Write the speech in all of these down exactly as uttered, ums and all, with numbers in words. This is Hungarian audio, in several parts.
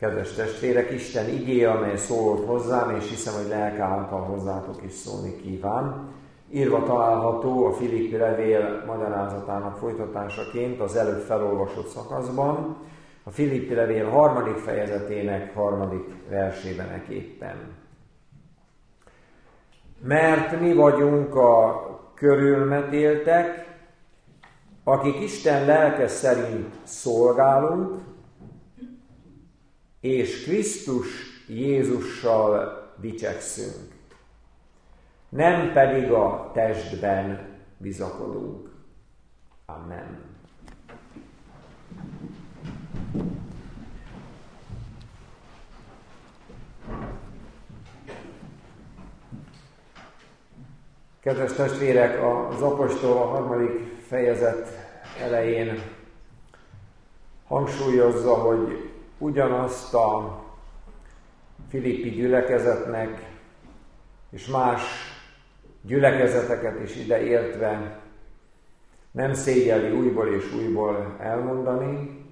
Kedves testvérek, Isten igéje, amely szólott hozzám, és hiszem, hogy lelke által hozzátok is szólni kíván. Írva található a Filippi levél magyarázatának folytatásaként az előbb felolvasott szakaszban, a Filippi levél harmadik fejezetének harmadik versében éppen. Mert mi vagyunk a körülmetéltek, akik Isten lelke szerint szolgálunk, és Krisztus Jézussal dicsekszünk, nem pedig a testben bizakodunk. Amen. Kedves testvérek, az apostol a harmadik fejezet elején hangsúlyozza, hogy ugyanazt a filippi gyülekezetnek és más gyülekezeteket is ideértve nem szégyelli újból és újból elmondani.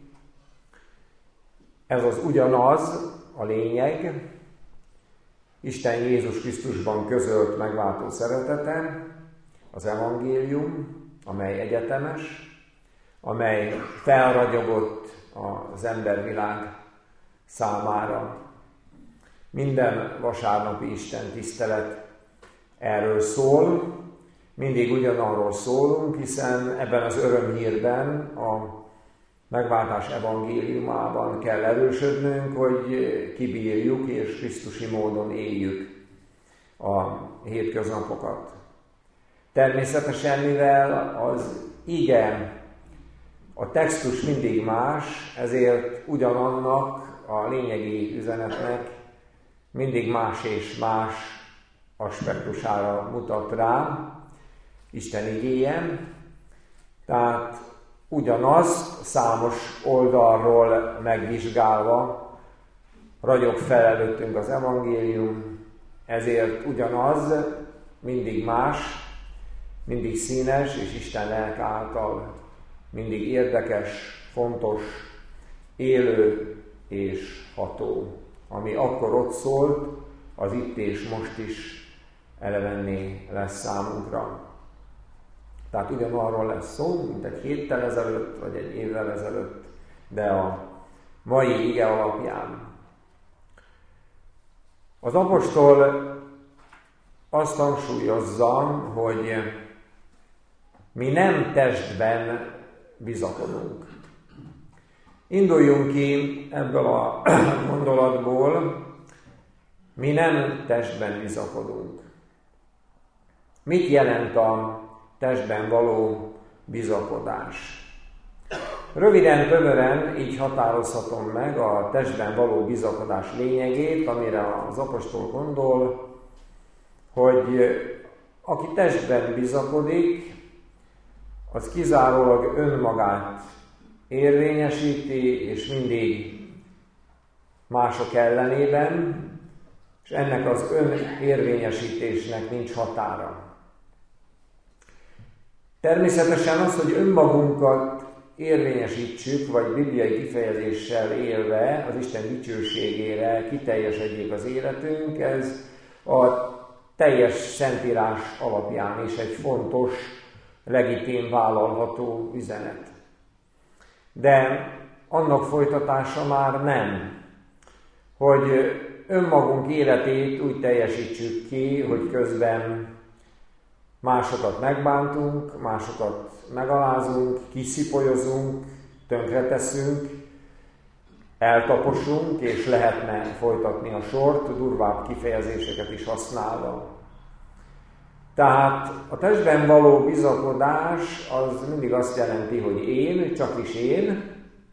Ez az ugyanaz a lényeg, Isten Jézus Krisztusban közölt megváltó szeretete, az evangélium, amely egyetemes, amely felragyogott az embervilág számára. Minden vasárnapi Isten tisztelet erről szól, mindig ugyanarról szólunk, hiszen ebben az örömhírben, a megváltás evangéliumában kell erősödnünk, hogy kibírjuk és krisztusi módon éljük a hétköznapokat. Természetesen, mivel az ige, a textus mindig más, ezért ugyanannak a lényegi üzenetnek mindig más és más aspektusára mutat rá Isten igéje. Tehát ugyanaz számos oldalról megvizsgálva ragyog fel előttünk az evangélium, ezért ugyanaz, mindig más, mindig színes, és Isten lelke által mindig érdekes, fontos, élő és ható. Ami akkor ott szólt, az itt és most is elevenné lesz számunkra. Tehát ugyanarról lesz szó, mint egy héttel ezelőtt, vagy egy évvel ezelőtt, de a mai ige alapján. Az apostol azt hangsúlyozza, hogy mi nem testben bizakodunk. Induljunk ki ebből a gondolatból, mi nem testben bizakodunk. Mit jelent a testben való bizakodás? Röviden, tömören így határozhatom meg a testben való bizakodás lényegét, amire az apostol gondol, hogy aki testben bizakodik, az kizárólag önmagát érvényesíti, és mindig mások ellenében, és ennek az önérvényesítésnek nincs határa. Természetesen az, hogy önmagunkat érvényesítsük, vagy bibliai kifejezéssel élve az Isten dicsőségére kiteljesedjék az életünk, ez a teljes Szentírás alapján is egy fontos, legitim, vállalható üzenet. De annak folytatása már nem, hogy önmagunk életét úgy teljesítsük ki, hogy közben másokat megbántunk, másokat megalázunk, kiszipolyozunk, tönkreteszünk, eltaposunk, és lehetne folytatni a sort, durvább kifejezéseket is használva. Tehát a testben való bizakodás az mindig azt jelenti, hogy én, csak is én,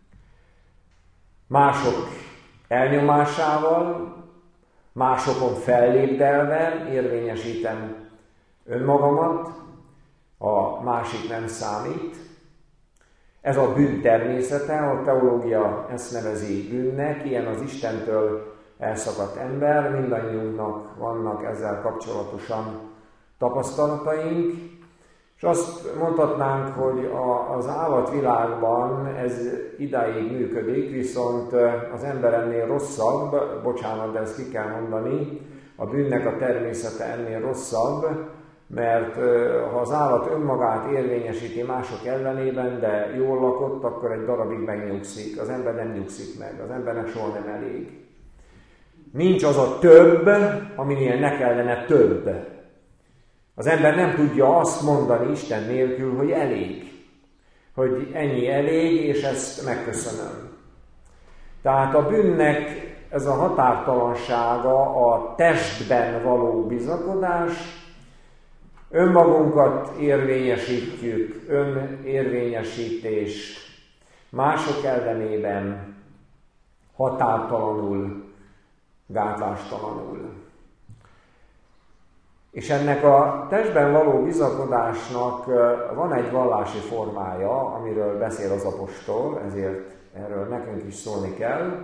mások elnyomásával, másokon fellépdelve érvényesítem önmagamat, a másik nem számít. Ez a bűn természete, a teológia ezt nevezi bűnnek, ilyen az Istentől elszakadt ember, mindannyiunknak vannak ezzel kapcsolatosan tapasztalataink, És azt mondhatnánk, hogy az állatvilágban ez idáig működik, viszont az ember ennél rosszabb, bocsánat, de ezt ki kell mondani, a bűnnek a természete ennél rosszabb, mert ha az állat önmagát érvényesíti mások ellenében, de jól lakott, akkor egy darabig megnyugszik. Az ember nem nyugszik meg, az embernek soha nem elég. Nincs az a több, aminél ne kellene több. Az ember nem tudja azt mondani Isten nélkül, hogy elég. Hogy ennyi elég, és ezt megköszönöm. Tehát a bűnnek ez a határtalansága, a testben való bizakodás, önmagunkat érvényesítjük, önérvényesítés mások ellenében határtalanul, gátlástalanul. És ennek a testben való bizakodásnak van egy vallási formája, amiről beszél az apostol, ezért erről nekünk is szólni kell.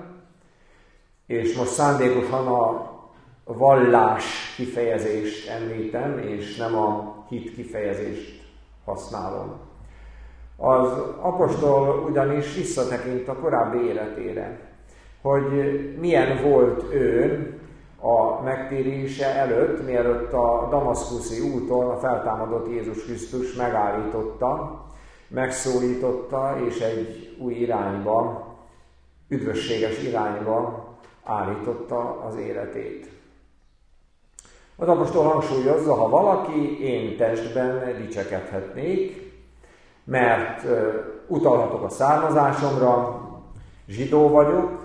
És most szándékosan a vallás kifejezést említem, és nem a hit kifejezést használom. Az apostol ugyanis visszatekint a korábbi életére, hogy milyen volt ő a megtérése előtt, mielőtt a damaszkuszi úton a feltámadott Jézus Krisztus megállította, megszólította, és egy új irányba, üdvösséges irányba állította az életét. Az apostol hangsúlyozza, ha valaki, én testben dicsekedhetnék, mert uh, utalhatok a származásomra, zsidó vagyok,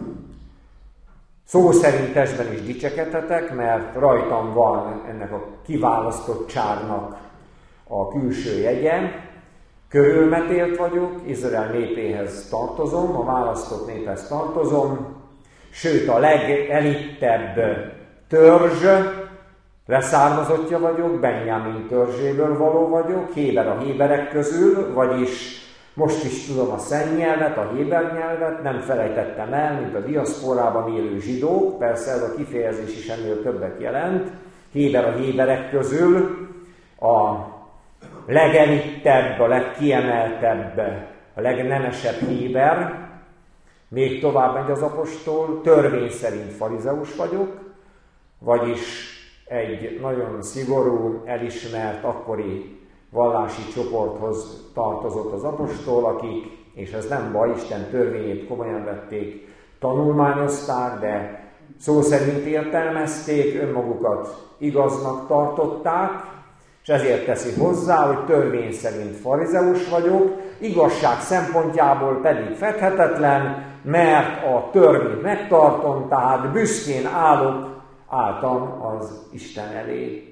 szó szerint testben is dicsekedhetek, mert rajtam van ennek a kiválasztottságnak a külső jegye, körülmetélt vagyok, Izrael népéhez tartozom, a választott néphez tartozom, sőt a legelittebb törzs leszármazottja vagyok, Benjamin törzséből való vagyok, héber a héberek közül, vagyis most is tudom a szent nyelvet, a héber nyelvet, nem felejtettem el, mint a diaszporában élő zsidók, persze ez a kifejezés is ennél többet jelent, héber a héberek közül, a legelittebb, a legkiemeltebb, a legnemesebb héber, még tovább megy az apostol, törvény szerint farizeus vagyok, vagyis egy nagyon szigorú, elismert, akkori vallási csoporthoz tartozott az apostol, akik, és ez nem baj, Isten törvényét komolyan vették, tanulmányozták, de szó szerint értelmezték, önmagukat igaznak tartották, és ezért teszi hozzá, hogy törvény szerint farizeus vagyok, igazság szempontjából pedig fedhetetlen, mert a törvényt megtartom, tehát büszkén állok, álltam az Isten elé.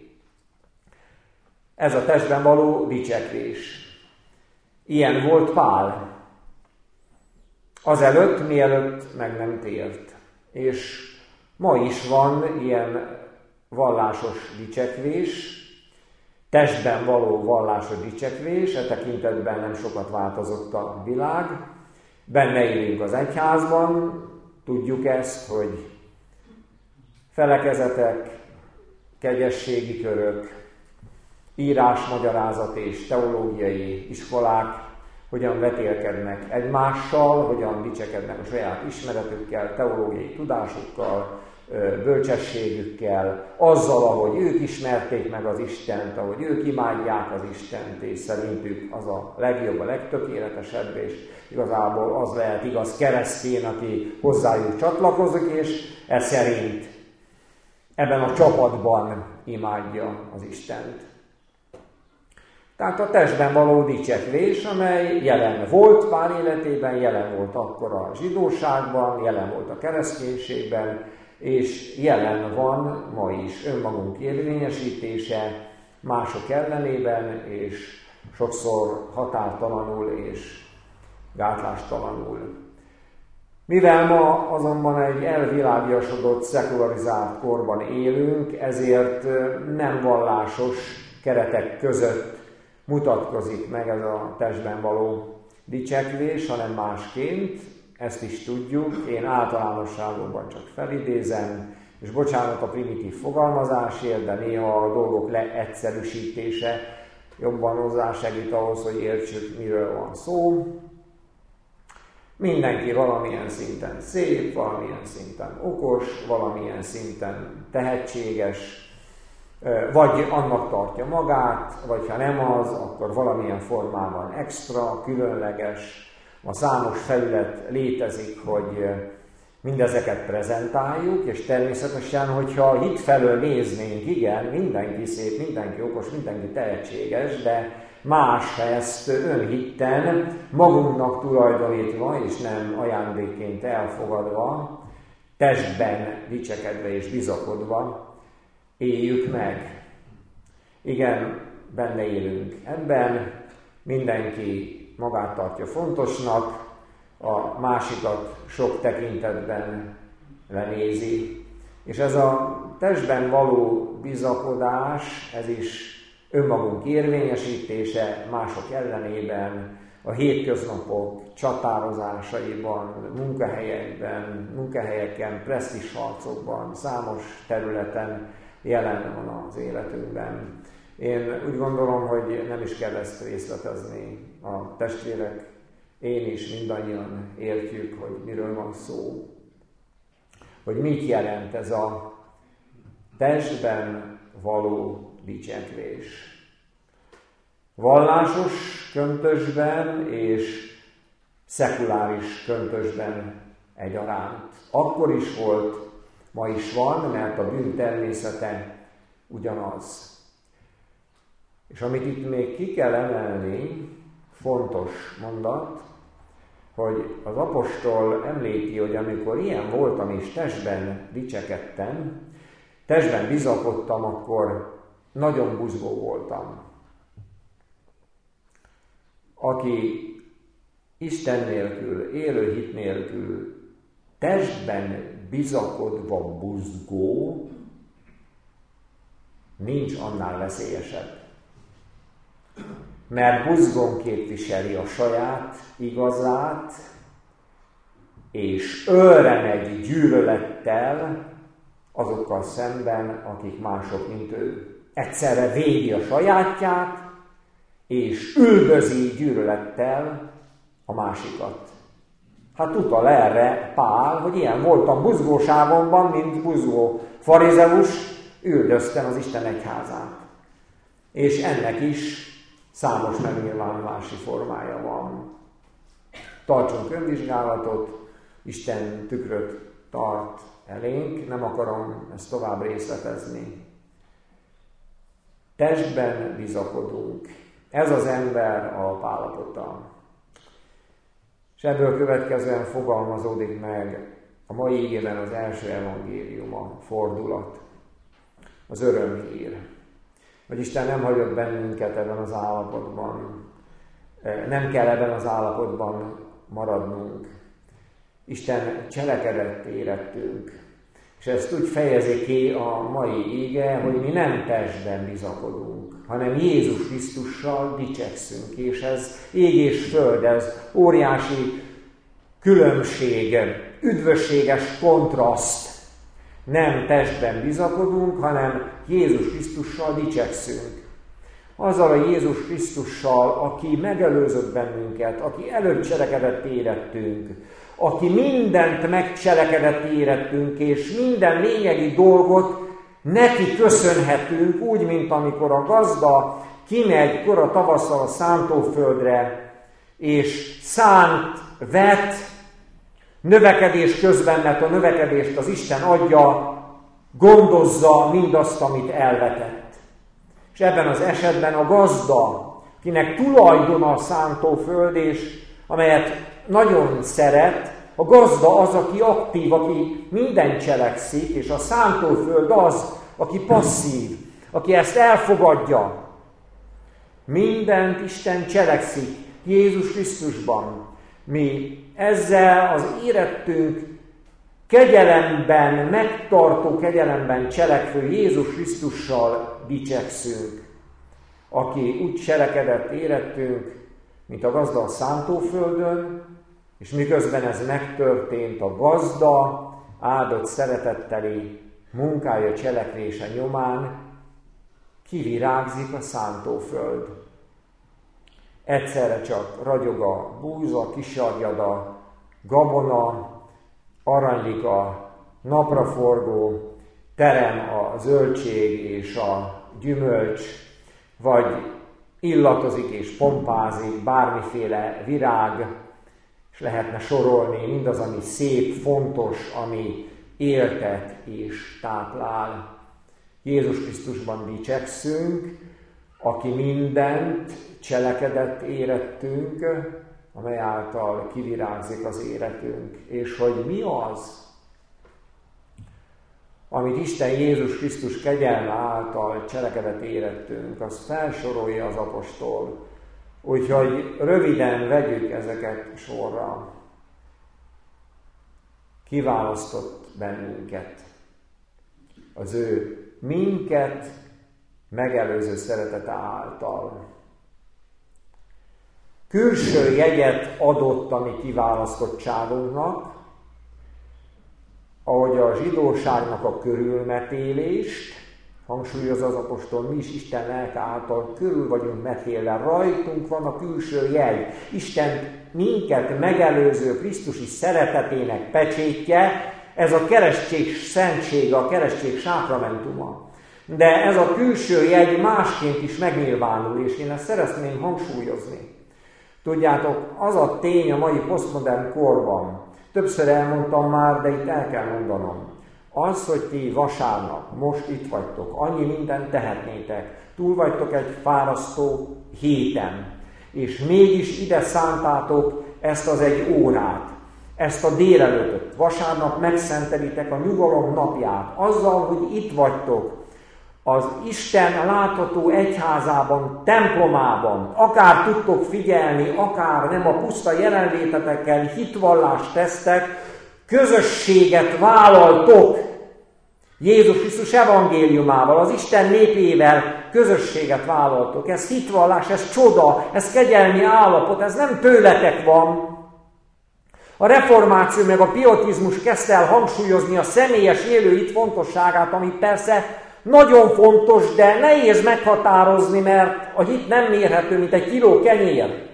Ez a testben való dicsekvés. Ilyen volt Pál. Azelőtt, mielőtt meg nem tért. És ma is van ilyen vallásos dicsekvés, testben való vallásos dicsekvés, e tekintetben nem sokat változott a világ. Benne élünk az egyházban, tudjuk ezt, hogy felekezetek, kegyességi körök, írásmagyarázat és teológiai iskolák hogyan vetélkednek egymással, hogyan dicsekednek a saját ismeretükkel, teológiai tudásukkal, bölcsességükkel, azzal, ahogy ők ismerték meg az Istent, ahogy ők imádják az Istent, és szerintük az a legjobb, a legtökéletesebb, és igazából az lehet igaz keresztény, aki hozzájuk csatlakozik, és ez szerint ebben a csapatban imádja az Istent. Tehát a testben való dicsekvés, amely jelen volt Pál életében, jelen volt akkor a zsidóságban, jelen volt a kereszténységben, és jelen van ma is önmagunk érvényesítése mások ellenében, és sokszor határtalanul és gátlástalanul. Mivel ma azonban egy elvilágiasodott, szekularizált korban élünk, ezért nem vallásos keretek között mutatkozik meg ez a testben való dicsekvés, hanem másként, ezt is tudjuk, én általánosságokban csak felidézem, és bocsánat a primitív fogalmazásért, de néha a dolgok leegyszerűsítése jobban hozzásegít ahhoz, hogy értsük, miről van szó. Mindenki valamilyen szinten szép, valamilyen szinten okos, valamilyen szinten tehetséges, vagy annak tartja magát, vagy ha nem az, akkor valamilyen formában extra, különleges. A számos felület létezik, hogy mindezeket prezentáljuk, és természetesen, hogyha hit felől néznénk, igen, mindenki szép, mindenki okos, mindenki tehetséges, de más, ha ezt önhitten, magunknak tulajdonítva, és nem ajándékként elfogadva, testben dicsekedve és bizakodva éljük meg. Igen, benne élünk ebben, mindenki magát tartja fontosnak, a másikat sok tekintetben lenézi. És ez a testben való bizakodás, ez is önmagunk érvényesítése mások ellenében, a hétköznapok csatározásaiban, munkahelyekben, munkahelyeken, presztízsharcokban, számos területen jelen van az életünkben. Én úgy gondolom, hogy nem is kell ezt részletezni. A testvérek, én is, mindannyian értjük, hogy miről van szó. Hogy mit jelent ez a testben való dicsekvés. Vallásos köntösben és szekuláris köntösben egyaránt. Akkor is volt, ma is van, mert a bűn természete ugyanaz. És amit itt még ki kell emelni, fontos mondat, hogy az apostol említi, hogy amikor ilyen voltam és testben dicsekedtem, testben bizakodtam, akkor nagyon buzgó voltam. Aki Isten nélkül, élő hit nélkül, testben bizakodva buzgó, nincs annál veszélyesebb. Mert buzgón képviseli a saját igazát, és ölre megy gyűlölettel azokkal szemben, akik mások, mint ő. Egyszerre védi a sajátját, és üldözi gyűlölettel a másikat. Hát utal erre Pál, hogy ilyen voltam buzgóságomban, mint buzgó farizeus, üldöztem az Isten egyházát. És ennek is számos megnyilvánulási formája van. Tartsunk önvizsgálatot, Isten tükröt tart elénk, nem akarom ezt tovább részletezni. Testben bizakodunk. Ez az ember a állapota. És ebből következően fogalmazódik meg a mai igében az első evangélium, a fordulat, az örömhír. Hogy Isten nem hagyott bennünket ebben az állapotban, nem kell ebben az állapotban maradnunk. Isten cselekedett érettünk. És ezt úgy fejezi ki a mai ige, hogy mi nem testben bizakodunk, hanem Jézus Krisztussal dicsekszünk. És ez ég és föld, ez óriási különbség, üdvösséges kontraszt. Nem testben bizakodunk, hanem Jézus Krisztussal dicsekszünk. Azzal a Jézus Krisztussal, aki megelőzött bennünket, aki előbb cselekedett érettünk, aki mindent megcselekedett érettünk, és minden lényegi dolgot neki köszönhetünk, úgy, mint amikor a gazda kimegy kora tavasszal a szántóföldre, és szánt, vet, növekedés közben, mert a növekedést az Isten adja, gondozza mindazt, amit elvetett. És ebben az esetben a gazda, kinek tulajdona a szántóföld, és amelyet nagyon szeret, a gazda az, aki aktív, aki minden cselekszik, és a szántóföld az, aki passzív, aki ezt elfogadja. Mindent Isten cselekszik Jézus Krisztusban. Mi ezzel az érettünk kegyelemben, megtartó kegyelemben cselekvő Jézus Krisztussal dicsekszünk, aki úgy cselekedett érettünk, mint a gazda a szántóföldön, és miközben ez megtörtént, a gazda áldott szeretetteli munkája, cselekvése nyomán kivirágzik a szántóföld. egyszerre csak ragyog a búza, kisarjad a gabona, aranylik a napraforgó, terem a zöldség és a gyümölcs, vagy illatozik és pompázik bármiféle virág, és lehetne sorolni mindaz, ami szép, fontos, ami éltet és táplál. Jézus Krisztusban dicsekszünk, aki mindent cselekedett érettünk, amely által kivirágzik az életünk. És hogy mi az, amit Isten Jézus Krisztus kegyelme által cselekedett érettünk, azt felsorolja az apostol. Úgyhogy röviden vegyük ezeket sorra. Kiválasztott bennünket. Az ő minket megelőző szeretete által. Külső jegyet adott a mi kiválasztottságunknak, ahogy a zsidóságnak a körülmetélést, hangsúlyozza az apostol, mi is Isten lelke által körül vagyunk metélve, rajtunk van a külső jegy. Isten minket megelőző Krisztusi szeretetének pecsétje, ez a keresztség szentsége, a keresztség sákramentuma. De ez a külső jegy másként is megnyilvánul, és én ezt szeretném hangsúlyozni. Tudjátok, az a tény a mai posztmodern korban, többször elmondtam már, de itt el kell mondanom, az, hogy ti vasárnap, most itt vagytok, annyi mindent tehetnétek, túl vagytok egy fárasztó héten, és mégis ide szántátok ezt az egy órát, ezt a délelőttöt, vasárnap megszentelitek a nyugalom napját, azzal, hogy itt vagytok, az Isten látható egyházában, templomában, akár tudtok figyelni, akár nem, a puszta jelenlétetekkel hitvallást tesztek, közösséget vállaltok Jézus Krisztus evangéliumával, az Isten népével közösséget vállaltok. Ez hitvallás, ez csoda, ez kegyelmi állapot, ez nem tőletek van. A reformáció meg a pietizmus kezdte el hangsúlyozni a személyes élőhit fontosságát, ami persze nagyon fontos, de nehéz meghatározni, mert a hit nem mérhető, mint egy kiló kenyér.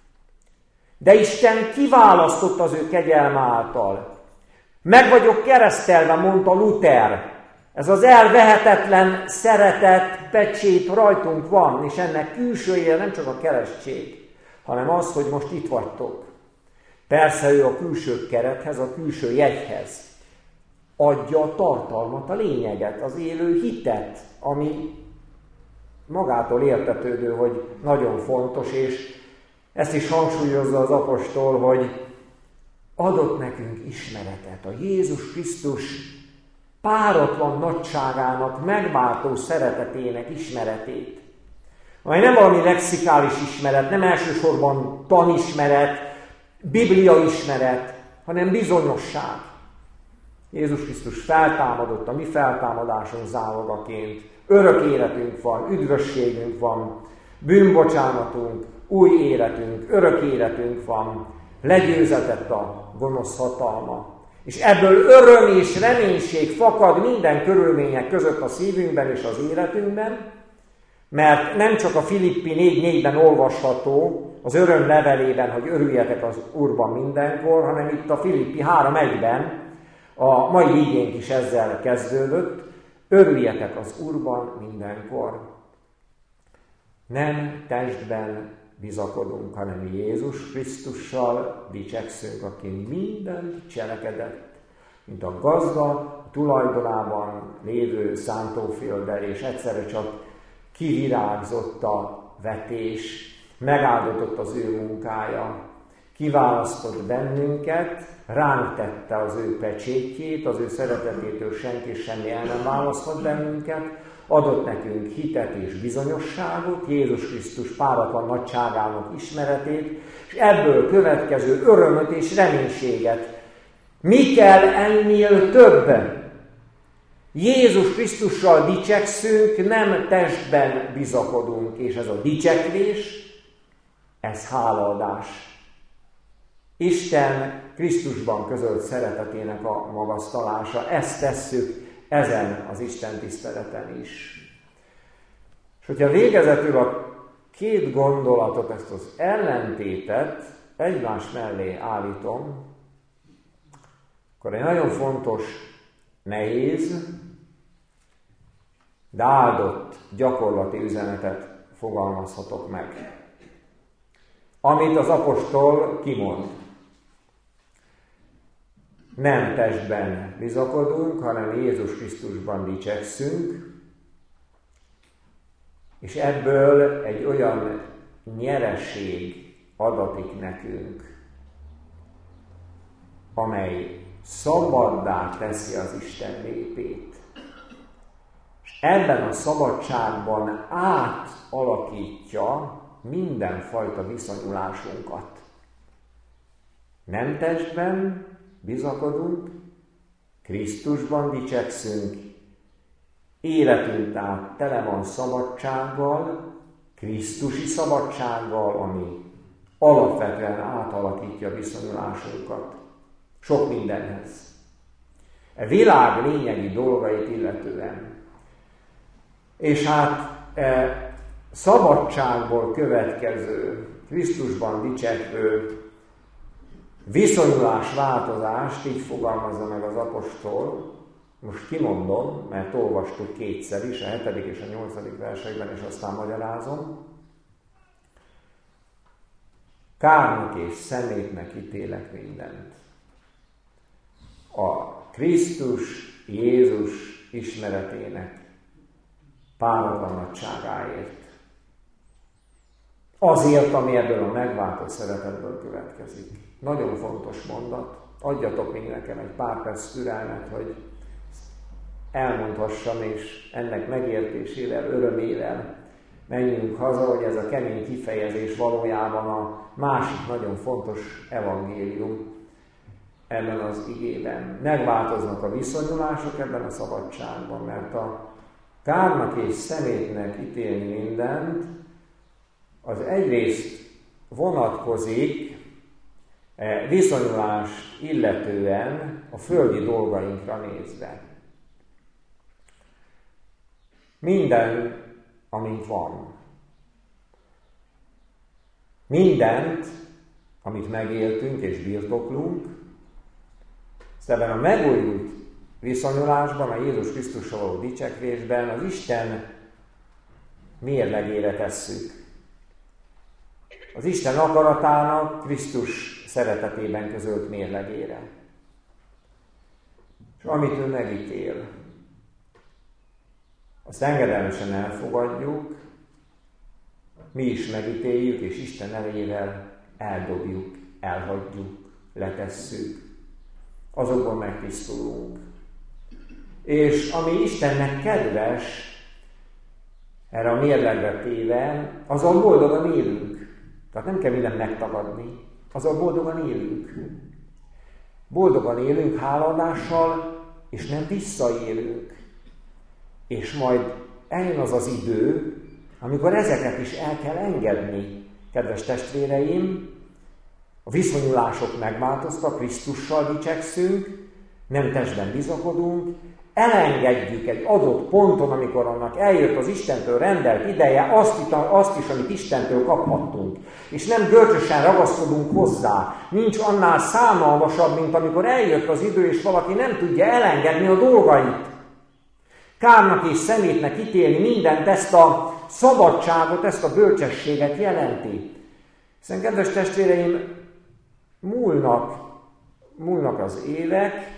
De Isten kiválasztott az ő kegyelme által. Meg vagyok keresztelve, mondta Luther. Ez az elvehetetlen szeretet pecsét rajtunk van, és ennek külsője nem csak a keresztség, hanem az, hogy most itt vagytok. Persze ő a külső kerethez, a külső jegyhez adja a tartalmat, a lényeget, az élő hitet, ami magától értetődő, hogy nagyon fontos, és ezt is hangsúlyozza az apostol, hogy adott nekünk ismeretet, a Jézus Krisztus páratlan nagyságának, megváltó szeretetének ismeretét, amely nem valami lexikális ismeret, nem elsősorban tanismeret, bibliaismeret, hanem bizonyosság. Jézus Krisztus feltámadott a mi feltámadásunk zálogaként, örök életünk van, üdvösségünk van, bűnbocsánatunk, új életünk, örök életünk van, legyőzetett a gonosz hatalma. És ebből öröm és reménység fakad minden körülmények között a szívünkben és az életünkben, mert nem csak a Filippi négy négyben olvasható az öröm levelében, hogy örüljetek az Úrban mindenkor, hanem itt a Filippi három egyben, a mai igénk is ezzel kezdődött, örüljetek az Úrban mindenkor. Nem testben bizakodunk, hanem Jézus Krisztussal dicsekszünk, aki mindent cselekedett, mint a gazda a tulajdonában lévő szántófölddel, és egyszerre csak kivirágzott a vetés, megáldott az ő munkája, kiválasztott bennünket, ránk tette az ő pecsétjét, az ő szeretetétől senki és semmi el nem választhat bennünket, adott nekünk hitet és bizonyosságot, Jézus Krisztus páratlan nagyságának ismeretét, és ebből következő örömöt és reménységet. Mi kell ennél többen? Jézus Krisztussal dicsekszünk, nem testben bizakodunk, és ez a dicsekvés, ez hálaadás. Isten Krisztusban közölt szeretetének a magasztalása, ezt tesszük ezen az Isten tiszteleten is. És hogyha végezetül a két gondolatot, ezt az ellentétet egymás mellé állítom, akkor egy nagyon fontos, nehéz, de áldott gyakorlati üzenetet fogalmazhatok meg. Amit az apostol kimond. Nem testben bizakodunk, hanem Jézus Krisztusban dicsekszünk, és ebből egy olyan nyereség adatik nekünk, amely szabaddá teszi az Isten népét. És ebben a szabadságban átalakítja mindenfajta viszonyulásunkat. Nem testben bizakodunk, Krisztusban dicsekszünk, életünk tehát tele van szabadsággal, krisztusi szabadsággal, ami alapvetően átalakítja viszonyulásunkat sok mindenhez. A világ lényegi dolgait illetően. És hát e szabadságból következő, Krisztusban dicsekvő viszonyulásváltozást, így fogalmazza meg az apostol, most kimondom, mert olvastuk kétszer is, a hetedik és a nyolcadik versekben, és aztán magyarázom. Kárnak és szemétnek ítélek mindent. A Krisztus Jézus ismeretének páratlan nagyságáért. Azért, ami ebből a megváltott szeretetből következik. Nagyon fontos mondat. Adjatok még nekem egy pár perc türelmet, hogy elmondhassam, és ennek megértésével, örömével menjünk haza, hogy ez a kemény kifejezés valójában a másik nagyon fontos evangélium ebben az igében. Megváltoznak a viszonyulások ebben a szabadságban, mert a kárnak és szemétnek ítélni mindent, az egyrészt vonatkozik viszonyulást illetően a földi dolgainkra nézve. Minden, amink van. Mindent, amit megéltünk és birtoklunk, ezt ebben a megújult viszonyulásban, a Jézus Krisztussal való dicsekvésben az Isten mérlegére tesszük. Az Isten akaratának Krisztus szeretetében közölt mérlegére. És amit ő megítél, azt engedelmesen elfogadjuk, mi is megítéljük, és Isten elével eldobjuk, elhagyjuk, letesszük. Azokban megtisztulunk. És ami Istennek kedves, erre a mérlegre téve, azon boldogan élünk. Tehát nem kell mindent megtagadni, azon boldogan élünk. Boldogan élünk hálaadással, és nem visszaélünk. És majd eljön az az idő, amikor ezeket is el kell engedni, kedves testvéreim. A viszonyulások megváltoztak, Krisztussal dicsekszünk, nem testben bizakodunk, elengedjük egy adott ponton, amikor annak eljött az Istentől rendelt ideje, azt, azt is, amit Istentől kaphattunk. És nem görcsösen ragaszkodunk hozzá. Nincs annál szánalmasabb, mint amikor eljött az idő, és valaki nem tudja elengedni a dolgait. Kárnak és szemétnek ítélni mindent, ezt a szabadságot, ezt a bölcsességet jelenti. Hiszen, kedves testvéreim, múlnak, múlnak az évek,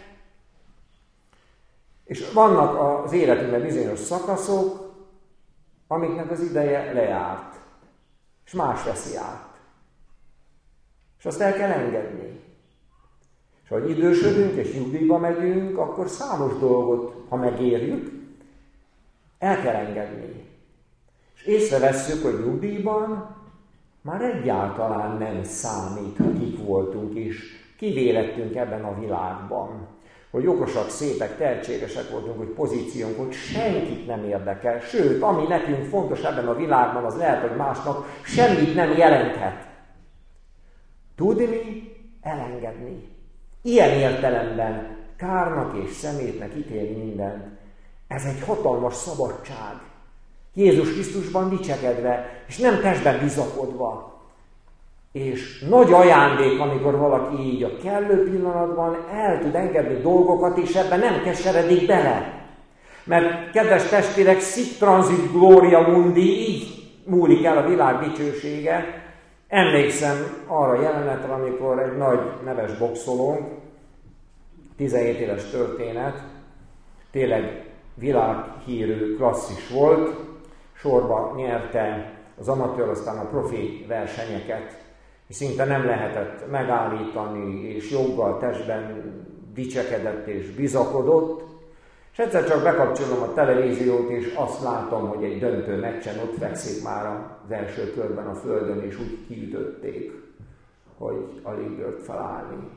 és vannak az életünkben bizonyos szakaszok, amiknek az ideje lejárt, és más veszi át. És azt el kell engedni. És ahogy idősödünk és nyugdíjba megyünk, akkor számos dolgot, ha megérjük, el kell engedni. És észrevesszük, hogy nyugdíjban már egyáltalán nem számít, hogy kik voltunk is, kivélettünk ebben a világban. Hogy okosak, szépek, tehetségesek voltunk, hogy pozíciónk volt, senkit nem érdekel. Sőt, ami nekünk fontos ebben a világban, az lehet, hogy másnak semmit nem jelenthet. Tudni, elengedni. Ilyen értelemben kárnak és szemétnek ítélni mindent. Ez egy hatalmas szabadság. Jézus Krisztusban dicsekedve, és nem testben bizakodva. És nagy ajándék, amikor valaki így a kellő pillanatban el tud engedni dolgokat, és ebben nem keseredik bele. Mert kedves testvérek, sic transit gloria mundi, így múlik el a világ dicsősége. Emlékszem arra jelenetre, amikor egy nagy neves boxolónk, tizenhét éves történet, tényleg világhírű klasszis volt, sorba nyerte az amatőr, aztán a profi versenyeket, és szinte nem lehetett megállítani, és joggal testben dicsekedett és bizakodott, és egyszer csak bekapcsolom a televíziót, és azt látom, hogy egy döntő meccsen ott fekszik már az első körben a földön, és úgy kiütötték, hogy alig bírt felállni.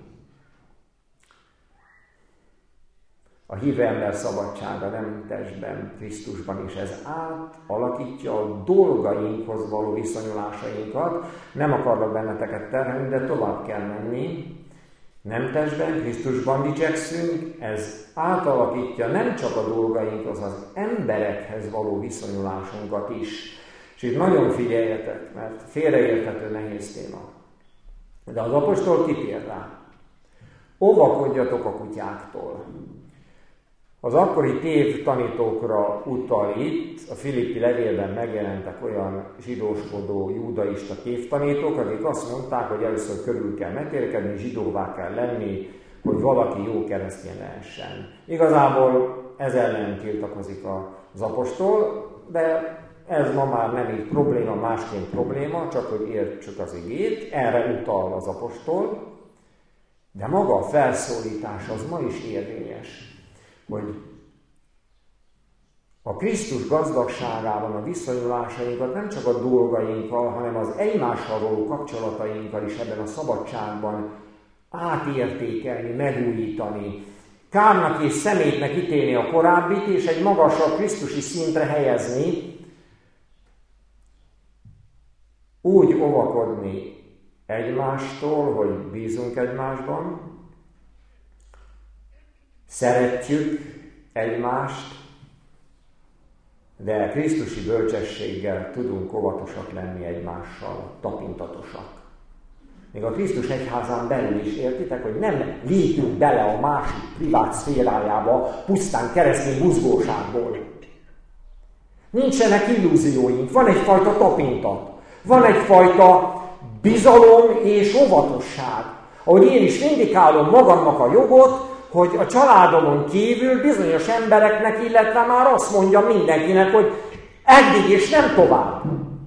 A hívő ember szabadsága nem testben, Krisztusban is, ez átalakítja a dolgainkhoz való viszonyulásainkat. Nem akarlak benneteket terhelni, de tovább kell menni. Nem testben, Krisztusban dicsekszünk, ez átalakítja nem csak a dolgainkhoz, az emberekhez való viszonyulásunkat is. És itt nagyon figyeljetek, mert félreérthető nehéz téma. De az apostol kitér rá. Óvakodjatok a kutyáktól. Az akkori tévtanítókra utal itt, a Filippi levélben megjelentek olyan zsidóskodó, judaista tévtanítók, akik azt mondták, hogy először körül kell megtérkedni, zsidóvá kell lenni, hogy valaki jó keresztény lehessen. Igazából ez ellen tiltakozik az apostol, de ez ma már nem így probléma, másként probléma, csak hogy értsük az igét, erre utal az apostol, de maga a felszólítás az ma is érvényes, hogy a Krisztus gazdagságában a viszonyulásainkat nem csak a dolgainkkal, hanem az egymással való kapcsolatainkkal is ebben a szabadságban átértékelni, megújítani, kárnak és szemétnek ítélni a korábbit, és egy magasabb krisztusi szintre helyezni, úgy óvakodni egymástól, hogy bízunk egymásban, szeretjük egymást, de krisztusi bölcsességgel tudunk óvatosak lenni egymással, tapintatosak. Még a Krisztus egyházán belül is értitek, hogy nem lépünk bele a másik privát szférájába pusztán keresztény buzgóságból. Nincsenek illúzióink, van egyfajta tapintat, van egyfajta bizalom és óvatosság. Ahogy én is vindikálom magamnak a jogot, hogy a családomon kívül bizonyos embereknek, illetve már azt mondja mindenkinek, hogy eddig és nem tovább.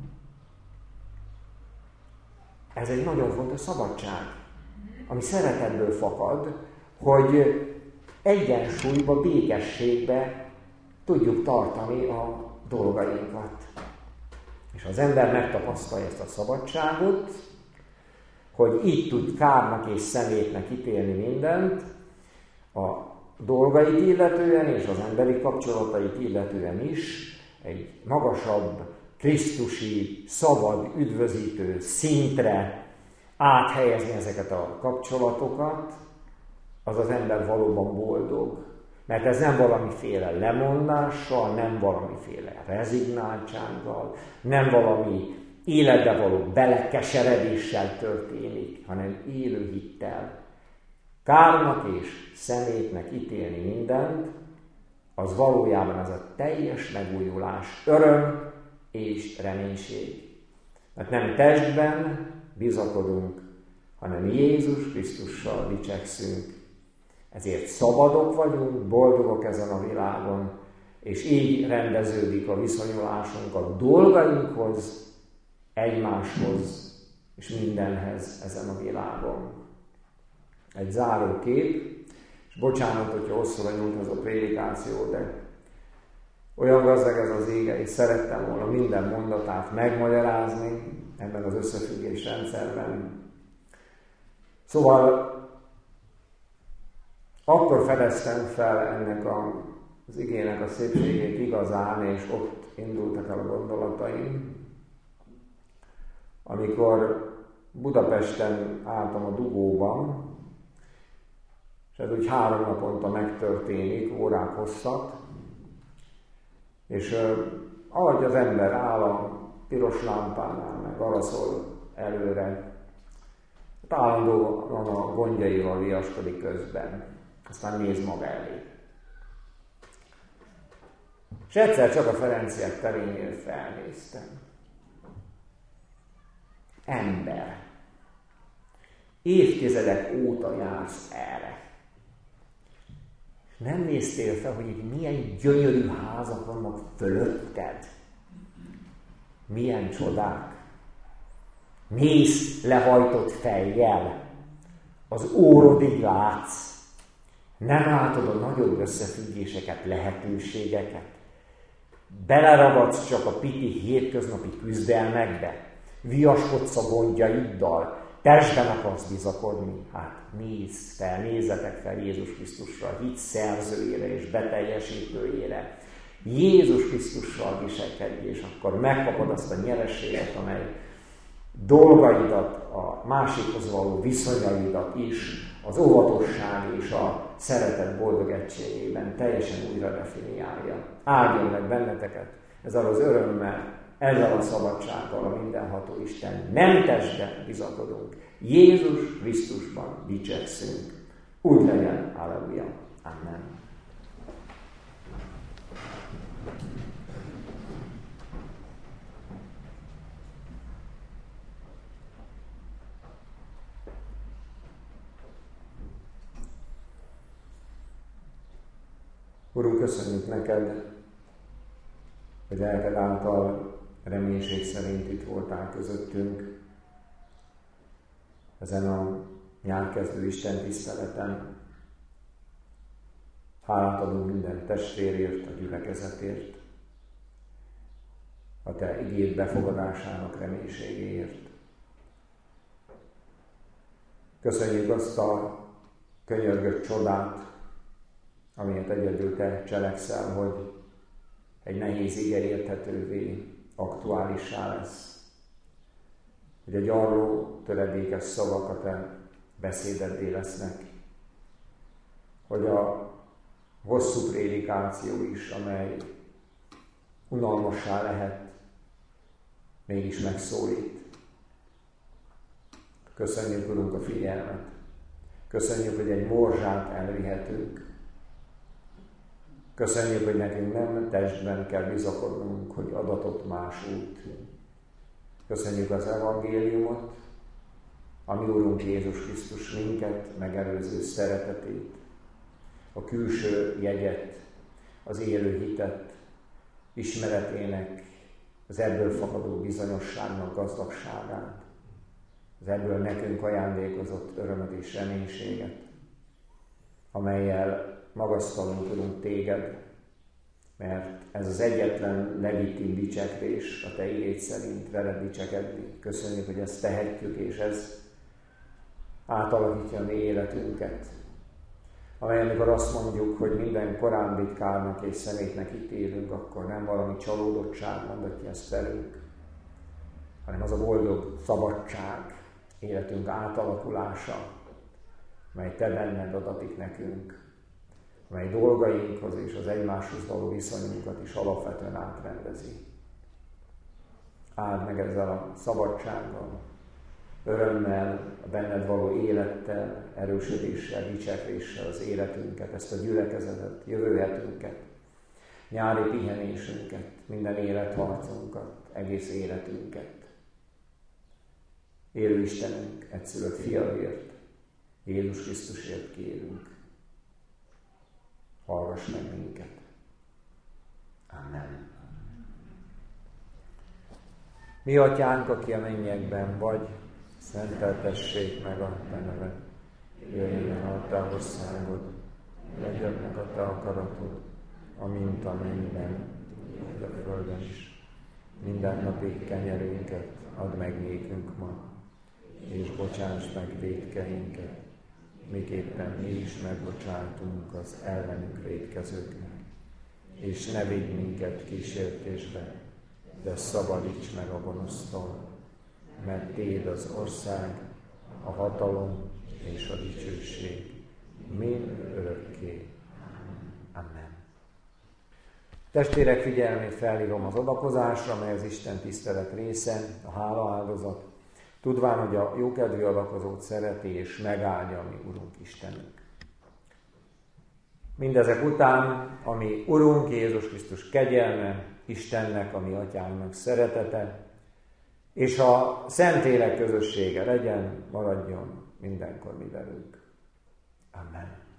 Ez egy nagyon fontos szabadság, ami szeretetből fakad, hogy egyensúlyba, békességbe tudjuk tartani a dolgainkat. És az ember megtapasztalja ezt a szabadságot, hogy így tud kárnak és szemétnek ítélni mindent, a dolgait illetően és az emberi kapcsolatait illetően is egy magasabb, krisztusi, szabad, üdvözítő szintre áthelyezni ezeket a kapcsolatokat, az az ember valóban boldog. Mert ez nem valamiféle lemondással, nem valamiféle rezignáltsággal, nem valami életbe való belekeseredéssel történik, hanem élő hittel. Kárnak és szemétnek ítélni mindent, az valójában az a teljes megújulás, öröm és reménység. Mert nem testben bizakodunk, hanem Jézus Krisztussal dicsekszünk. Ezért szabadok vagyunk, boldogok ezen a világon, és így rendeződik a viszonyulásunk a dolgainkhoz, egymáshoz és mindenhez ezen a világon. Egy záró kép, és bocsánat, hogyha hosszúra nyújt ez a prédikáció, de olyan gazdag ez az ége, és szerettem volna minden mondatát megmagyarázni ebben az összefüggés rendszerben. Szóval akkor fedeztem fel ennek a, az igének a szépségét igazán, és ott indultak el a gondolataim, amikor Budapesten álltam a dugóban, és ez úgy három naponta megtörténik, órák hosszat, és ahogy az ember áll a piros lámpánál, meg araszol előre, állandóan a gondjaival viaskodik közben, aztán néz maga elé. És egyszer csak a Ferenciek terénél felnéztem. Ember. Évtizedek óta jársz erre. Nem néztél fel, hogy itt milyen gyönyörű házak vannak fölötted? Milyen csodák? Mész lehajtott fejjel, az órodig látsz. Nem látod a nagyobb összefüggéseket, lehetőségeket. Beleragadsz csak a piti hétköznapi küzdelmekbe. Viaskodsz a gondjaiddal. Testben akarsz bizakodni. Hát nézz fel, nézzetek fel Jézus Krisztusra, hit szerzőjére és beteljesítőjére. Jézus Krisztussal viselkedj, és akkor megkapod azt a nyereséget, amely dolgaidat, a másikhoz való viszonyaidat is, az óvatosság és a szeretet boldog egységében teljesen újra definiálja. Áldjon meg benneteket ezzel az örömmel, ezzel a szabadsággal a mindenható Isten. Nem testben bizakodunk, Jézus Krisztusban dicsekszünk. Úgy legyen, halleluja. Amen. Urunk, köszönjük neked, hogy lelked által reménység szerint itt voltál közöttünk ezen a nyárkezdő Isten tiszteleten. Hálát adunk minden testvérért, a gyülekezetért, a te igéd befogadásának reménységéért. Köszönjük azt a könyörgött csodát, amelyet egyedül te cselekszel, hogy egy nehéz ige érthetővé, aktuálissá lesz. Hogy a gyarló, töredékes szavak a te beszédeddé lesznek. Hogy a hosszú prédikáció is, amely unalmassá lehet, mégis megszólít. Köszönjük, Urunk, a figyelmet. Köszönjük, hogy egy morzsát elvihetünk. Köszönjük, hogy nekünk nem testben kell bizakodnunk, hogy adatott más út. Köszönjük az evangéliumot, a mi Urunk Jézus Krisztus minket megelőző szeretetét, a külső jegyet, az élő hitet, ismeretének, az ebből fakadó bizonyosságnak gazdagságát, az ebből nekünk ajándékozott örömet és reménységet, amellyel magasztalunk, Urunk, téged, mert ez az egyetlen legitim dicsekvés a te igéd szerint veled dicsekedni. Köszönjük, hogy ezt tehetjük, és ez átalakítja a mi életünket. Amely, amikor azt mondjuk, hogy minden korábbit kárnak és szemétnek ítélünk, akkor nem valami csalódottság mondatja ezt velünk, hanem az a boldog szabadság, életünk átalakulása, mely te benned adatik nekünk, mely dolgainkhoz és az egymáshoz való viszonyunkat is alapvetően átrendezi. Áld meg ezzel a szabadsággal, örömmel, a benned való élettel, erősödéssel, dicsekvéssel az életünket, ezt a gyülekezetet, jövőhetünket, nyári pihenésünket, minden életharcunkat, egész életünket. Élő Istenünk, egyszülött fiadért, Jézus Krisztusért kérünk. Hallgass meg minket. Amen. Mi atyánk, aki a mennyekben vagy, szenteltessék meg a te neved. Jöjjön a te országod, legyen meg a te akaratod, amint a mennyben, de a földön is. Minden napi kenyerünket add meg nékünk ma, és bocsáss meg vétkeinket, miképpen mi is megbocsátunk az ellenünk vétkezőknek. És ne vigy minket kísértésbe, de szabadíts meg a gonosztól, mert Téd az ország, a hatalom és a dicsőség, mind örökké. Amen. Testvérek figyelmét felhívom az adakozásra, mely az Isten tisztelet része, a hálaáldozat, tudván, hogy a jókedvű adakozót szereti és megáldja mi Urunk Istenünk. Mindezek után, ami Urunk Jézus Krisztus kegyelme, Istennek, ami Atyánknak szeretete, és a Szentlélek közössége legyen, maradjon mindenkor mi velünk. Amen.